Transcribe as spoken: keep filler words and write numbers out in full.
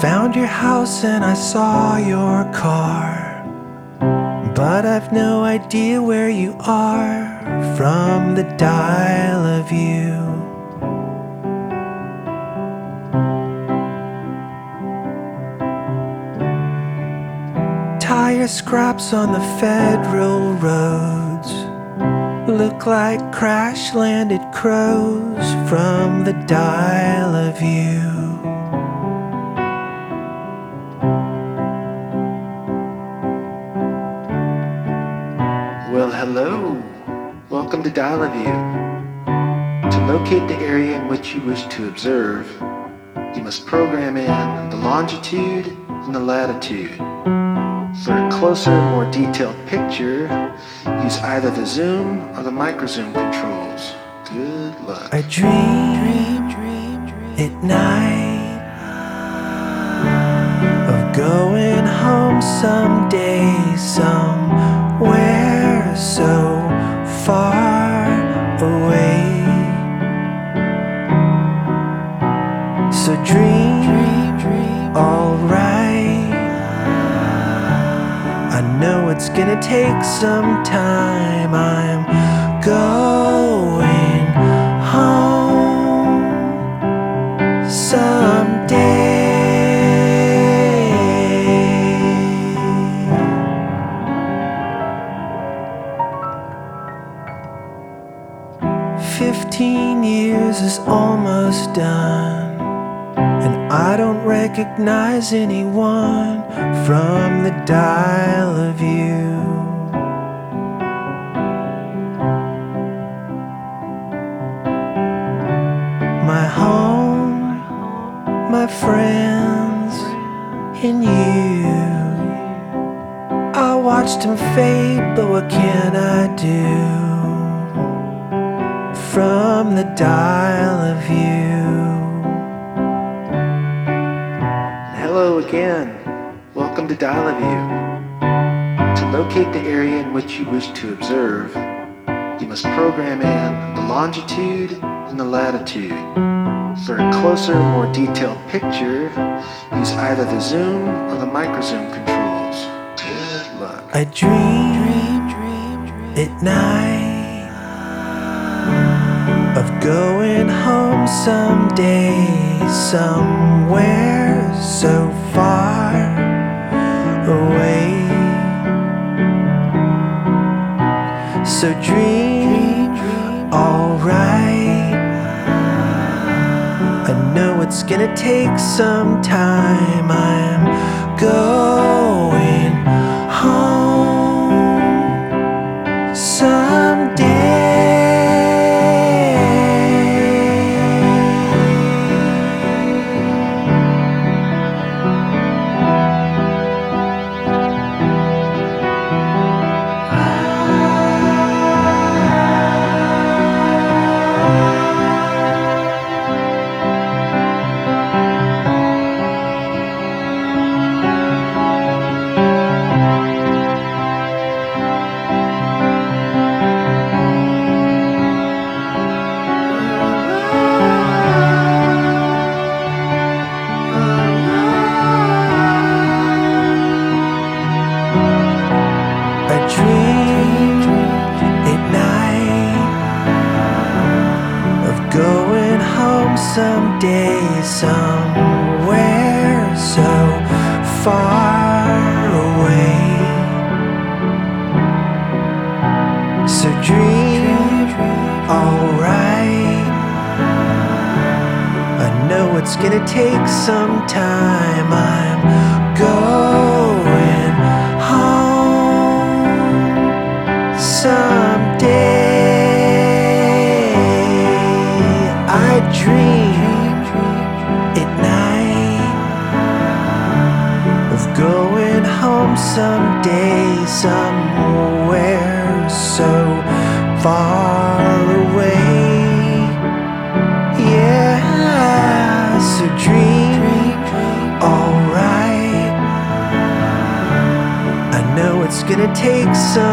found your house and I saw your car, but I've no idea where you are from the dial of you. Tire scraps on the federal roads look like crash-landed crows from the dial of you. Well, hello. Welcome to Dial of You. To locate the area in which you wish to observe, you must program in the longitude and the latitude. For a closer, more detailed picture, use either the zoom or the microzoom controls. Good luck. I dream at night of going home someday, somewhere so far away. So dream, alright. I know it's gonna take some time. I'm going home someday. Fifteen years is almost done, and I don't recognize anyone from the dial of you. My home, my friends, and you. I watched them fade, but what can I do from the dial of you? Hello again. Welcome to Dial of You. To locate the area in which you wish to observe, you must program in the longitude and the latitude. For a closer, more detailed picture, use either the zoom or the microzoom controls. Good luck. I dream at night of going home someday, somewhere so far away. So dream, alright. I know it's gonna take some time. I'm going home someday. Going home someday, somewhere so far away. So dream, alright. I know it's gonna take some time. I'm going home someday. I dream at night of going home someday, somewhere so far away. Yeah, so dream, alright. I know it's gonna take some